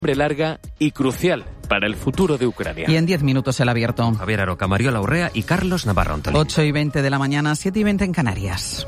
larga y crucial para el futuro de Ucrania. Y en 10 minutos el abierto. Javier Aroca, Mariola Urrea y Carlos Navarro. 8:20 de la mañana, 7:20 en Canarias.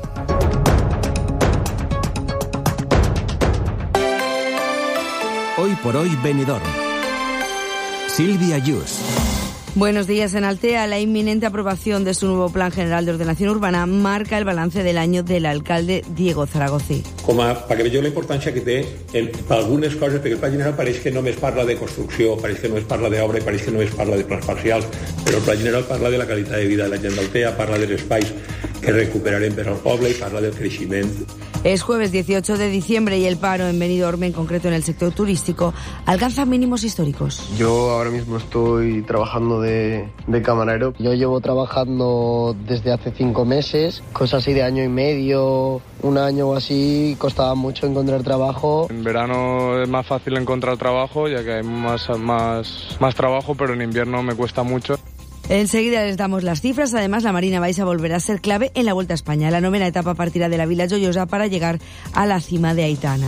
Hoy por hoy, Benidorm. Silvia Yus. Buenos días. En Altea, la inminente aprobación de su nuevo Plan General de Ordenación Urbana marca el balance del año del alcalde Diego Zaragoza. Perquè veieu la importància que té per algunes coses, perquè el Pla General pareix que només parla de construcció, pareix que només parla d'obra i pareix que només parla de plans parcials, però el Pla General parla de la qualitat de vida de la gent d'Altea, parla dels espais que recuperarem per al poble i parla del creixement. Es jueves 18 de diciembre y el paro en Benidorm, en concreto en el sector turístico, alcanza mínimos históricos. Yo ahora mismo estoy trabajando de camarero. Yo llevo trabajando desde hace 5 meses, cosas así de año y medio, un año o así, costaba mucho encontrar trabajo. En verano es más fácil encontrar trabajo, ya que hay más trabajo, pero en invierno me cuesta mucho. Enseguida les damos las cifras. Además, la Marina Baixa volverá a ser clave en la Vuelta a España. La 9ª etapa partirá de la Vila Joiosa para llegar a la cima de Aitana.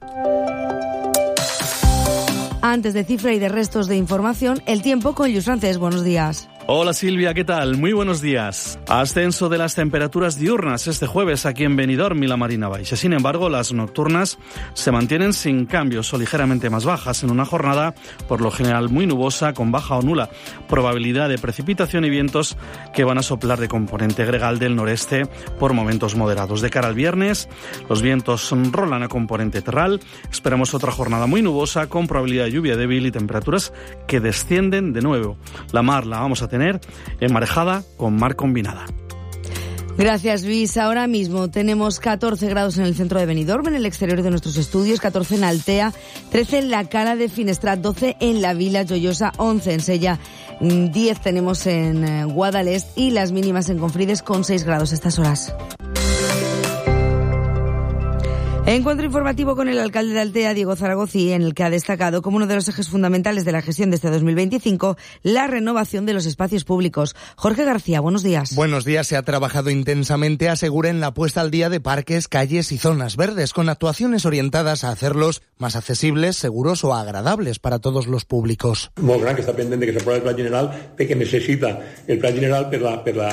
Antes de cifra y de restos de información, el tiempo con Lluís Francés. Buenos días. Hola Silvia, ¿qué tal? Muy buenos días. Ascenso de las temperaturas diurnas este jueves aquí en Benidorm y la Marina Baixa. Sin embargo, las nocturnas se mantienen sin cambios o ligeramente más bajas en una jornada por lo general muy nubosa con baja o nula probabilidad de precipitación y vientos que van a soplar de componente gregal del noreste por momentos moderados. De cara al viernes, los vientos rolan a componente terral. Esperamos otra jornada muy nubosa con probabilidad de lluvia débil y temperaturas que descienden de nuevo. La mar la vamos a tener enmarejada con mar combinada. Gracias, Luis. Ahora mismo tenemos 14 grados en el centro de Benidorm, en el exterior de nuestros estudios, 14 en Altea, 13 en la Cala de Finestrat, 12 en la Vila Joiosa, 11 en Sella, 10 tenemos en Guadalest y las mínimas en Confrides con 6 grados a estas horas. Encuentro informativo con el alcalde de Altea, Diego Zaragoza, en el que ha destacado como uno de los ejes fundamentales de la gestión de este 2025 la renovación de los espacios públicos. Jorge García, buenos días. Buenos días. Se ha trabajado intensamente, asegura, en la puesta al día de parques, calles y zonas verdes, con actuaciones orientadas a hacerlos más accesibles, seguros o agradables para todos los públicos. Molt gran, que està pendent de que s'aprovi el Pla General, perquè necessita el Pla General per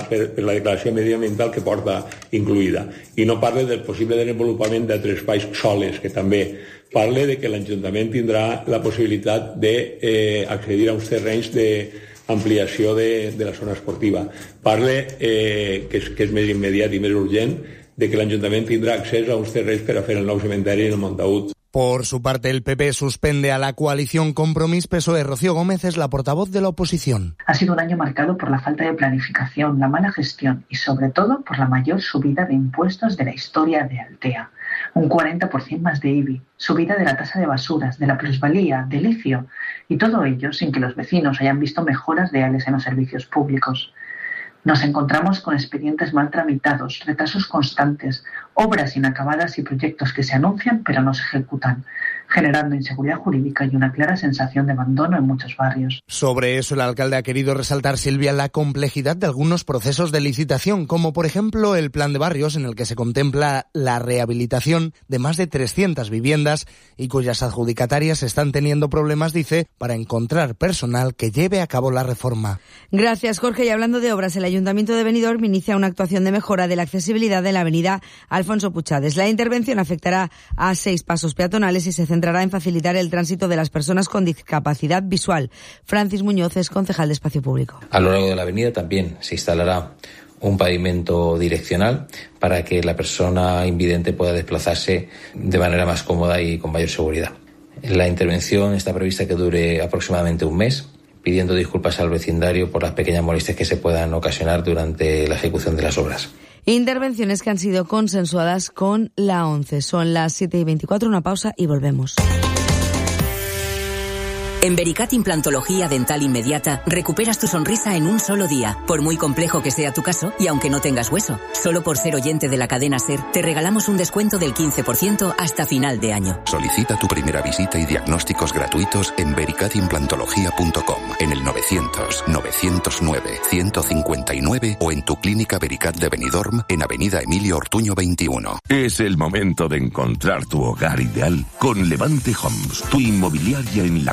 la declaració mediambiental que porta incluïda. I no parla del possible desenvolupament d'altres espais soles, que també parla de que l'Ajuntament tindrà la possibilitat d'accedir a uns terrenys d'ampliació de la zona esportiva. Parla, que és més immediat i més urgent, de que l'Ajuntament tindrà accés a uns terrenys per a fer el nou cementeri en el Montagut. Por su parte, el PP suspende a la coalición Compromís-PSOE. Rocío Gómez es la portavoz de la oposición. Ha sido un año marcado por la falta de planificación, la mala gestión y, sobre todo, por la mayor subida de impuestos de la historia de Altea. Un 40% más de IBI, subida de la tasa de basuras, de la plusvalía, del ICIO, y todo ello sin que los vecinos hayan visto mejoras reales en los servicios públicos. Nos encontramos con expedientes mal tramitados, retrasos constantes, obras inacabadas y proyectos que se anuncian pero no se ejecutan, generando inseguridad jurídica y una clara sensación de abandono en muchos barrios. Sobre eso, el alcalde ha querido resaltar, Silvia, la complejidad de algunos procesos de licitación, como por ejemplo el plan de barrios, en el que se contempla la rehabilitación de más de 300 viviendas y cuyas adjudicatarias están teniendo problemas, dice, para encontrar personal que lleve a cabo la reforma. Gracias, Jorge. Y hablando de obras, el Ayuntamiento de Benidorm inicia una actuación de mejora de la accesibilidad de la avenida Alfonso Puchades. La intervención afectará a 6 pasos peatonales y se centrará en facilitar el tránsito de las personas con discapacidad visual. Francis Muñoz es concejal de Espacio Público. A lo largo de la avenida también se instalará un pavimento direccional para que la persona invidente pueda desplazarse de manera más cómoda y con mayor seguridad. La intervención está prevista que dure aproximadamente un mes, pidiendo disculpas al vecindario por las pequeñas molestias que se puedan ocasionar durante la ejecución de las obras. Intervenciones que han sido consensuadas con la ONCE. Son las 7:24, una pausa y volvemos. En Vericat Implantología Dental Inmediata recuperas tu sonrisa en un solo día, por muy complejo que sea tu caso y aunque no tengas hueso. Solo por ser oyente de la cadena SER te regalamos un descuento del 15% hasta final de año. Solicita tu primera visita y diagnósticos gratuitos en vericatimplantología.com, en el 900-909-159 o en tu clínica Vericat de Benidorm en Avenida Emilio Ortuño 21. Es el momento de encontrar tu hogar ideal con Levante Homes, tu inmobiliaria en la